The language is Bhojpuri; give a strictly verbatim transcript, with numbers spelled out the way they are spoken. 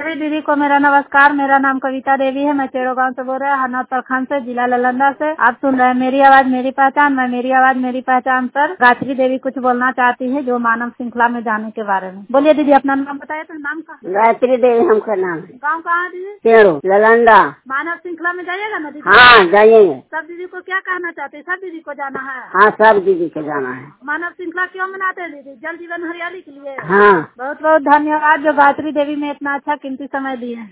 सभी दीदी को मेरा नमस्कार। मेरा नाम कविता देवी है। मैं चेड़ो गांव से बोल रहा हूँ, हरनौत प्रखंड से, जिला नालंदा से। आप सुन रहे हैं मेरी आवाज मेरी पहचान। मैं मेरी आवाज मेरी पहचान पर गायत्री देवी कुछ बोलना चाहती है, जो मानव श्रृंखला में जाने के बारे में। बोलिए दीदी, अपना नाम बताइए। तो नाम का गायत्री देवी हमका नाम है। गाँव कहाँ दीदी? चेड़ो नालंदा। मानव श्रृंखला में जाइएगा ना दीदी? हाँ जाइएंगे। सब दीदी को क्या कहना चाहते हैं? सब दीदी को जाना है? हाँ सब दीदी को जाना है। मानव श्रृंखला क्यों मनाते हैं दीदी? जल जीवन हरियाली के लिए। हाँ बहुत बहुत धन्यवाद जो गायत्री देवी में इतना अच्छा कीमती समय दिए।